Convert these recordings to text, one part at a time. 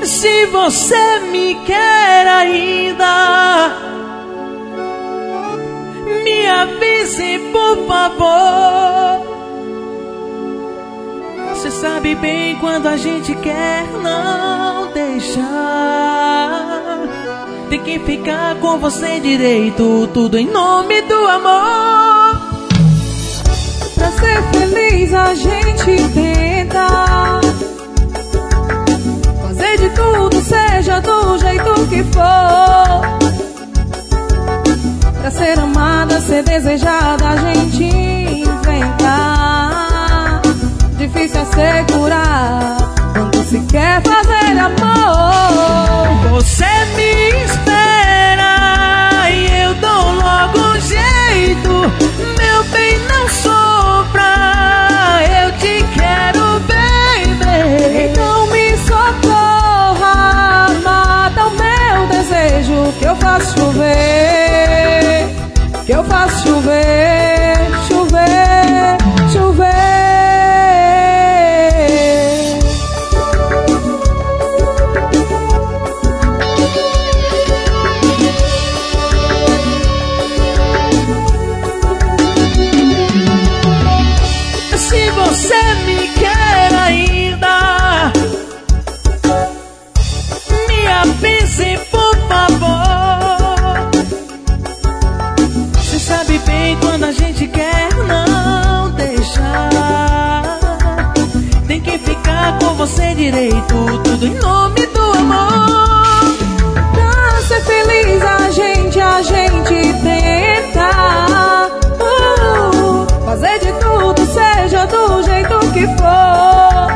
Se você me quer ainda, me avise, por favor. Você sabe bem quando a gente quer não deixar. Tem que ficar com você direito, tudo em nome do amor. Pra ser feliz a gente tenta fazer de tudo, seja do jeito que for. Pra ser amada, ser desejada, a gente inventa. Difícil é segurar quando se quer fazer amor. Você me espera e eu dou logo um jeito. Meu bem, não sofra, eu te quero, baby. Então me socorra, mata o meu desejo, que eu faço chover, que eu faço chover, chover, chover. Se você me quer ainda, me avise, por favor. Você sabe bem quando a gente quer não deixar. Tem que ficar com você direito, tudo em nome do amor. Pra ser feliz a gente tenta fazer de tudo, seja do jeito que for.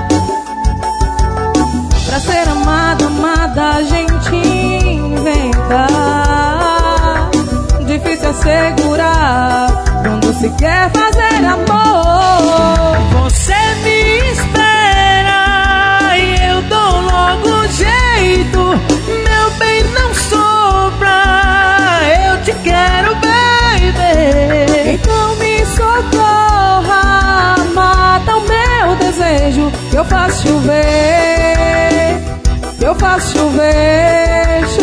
Pra ser amada, amada, a gente inventa. Difícil é segurar quando se quer fazer amor. Você me espera e eu dou logo um jeito. Meu bem, não sofra, eu te quero, baby. Então me socorra, mata o meu desejo, que eu faço chover, que eu faço chover,